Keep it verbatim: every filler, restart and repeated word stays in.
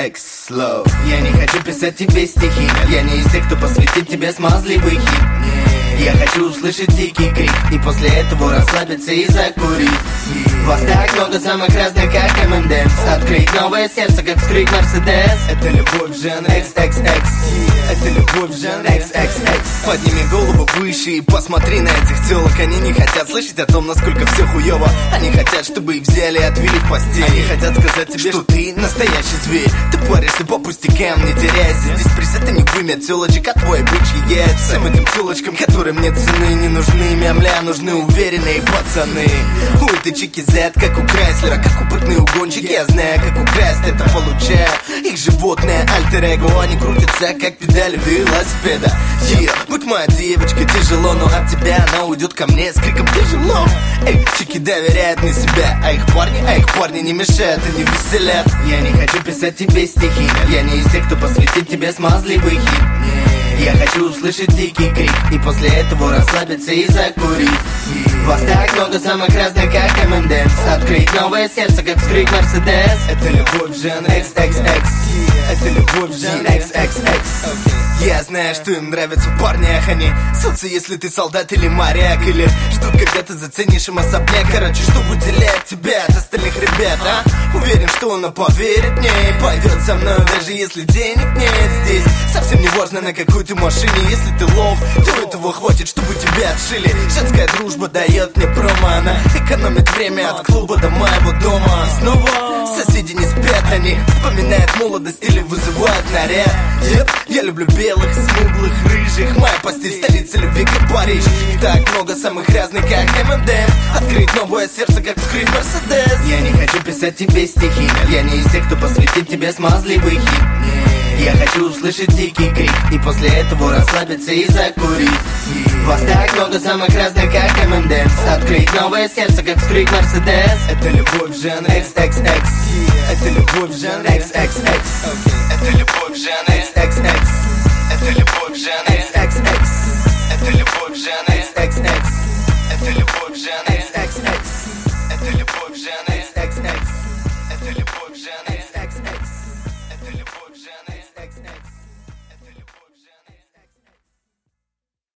X Love. Я не хочу писать тебе стихи, я не из тех, кто посвятит тебе смазливый хит. Я хочу услышать дикий крик и после этого расслабиться и закурить. Вас так много, самых разных, как эм энд эмс. Открыть новое сердце, как вскрыть Мерседес. Это любовь в жанре икс икс икс. Это любовь в жанре икс икс икс. Подними голову выше и посмотри на этих телок. Они не хотят слышать о том, насколько все хуёво. Они хотят, чтобы их взяли и отвели в постель. Они хотят сказать тебе, что ты настоящий зверь. Ты паришься по пустякам, не теряйся. Здесь пресета не вымет телочек, а твои бычьи яйца. Всем этим телочкам, которые мне цены не нужны, мямля, нужны уверенные пацаны. У этой чики Z, как у Крайслера, как упытные угонщики. Я знаю, как украсть это получаю. Их животное альтер-эго, они крутятся, как педали велосипеда. Yeah, будь моя девочка, тяжело, но от тебя она уйдет ко мне с криком тяжело. Эй, чики доверяют мне себя, а их парни, а их парни не мешают, они веселят. Я не хочу писать тебе стихи, я не из тех, кто посвятит тебе смазливый хит. Я хочу услышать дикий крик и после этого расслабиться и закурить. Вас так много, самых разных, как эм энд эмс. Открыть новое сердце, как вскрыть Мерседес. Это любовь в жанре икс икс икс. Это любовь в жанре икс икс икс. Я знаю, что им нравится в парнях. Они сутся, если ты солдат или моряк, или ждут, когда ты заценишь им особняк. Короче, что выделяет тебя от остальных ребят, а? Уверен, что она поверит мне и пойдет со мной, даже если денег нет. Здесь совсем не важно, на какой ты машине. Если ты лов, то этого хватит, чтобы тебя отшили. Женская дружба дает мне промо, она экономит время от клуба до моего дома. И снова соседи не спят, они вспоминают молодость или вызывают наряд. Yep, я люблю белых, смуглых, рыжих. Моя постель столица любви, как Париж. Так много самых разных, как эм энд эмс. Открыть новое сердце, как вскрыть Мерседес. Я не хочу писать тебе стихи, я не из тех, кто посвятит тебе смазливый хит. Я хочу услышать дикий крик и после этого расслабиться и закурить. Вас так много, самых разных, как эм энд эмс. Открыть новое сердце, как вскрыть Мерседес. Это любовь в жанре икс икс икс. Это любовь в жанре икс икс икс. Это любовь в жанре икс икс икс. Это любовь в жанре икс икс икс. Это любовь в жанре икс икс икс.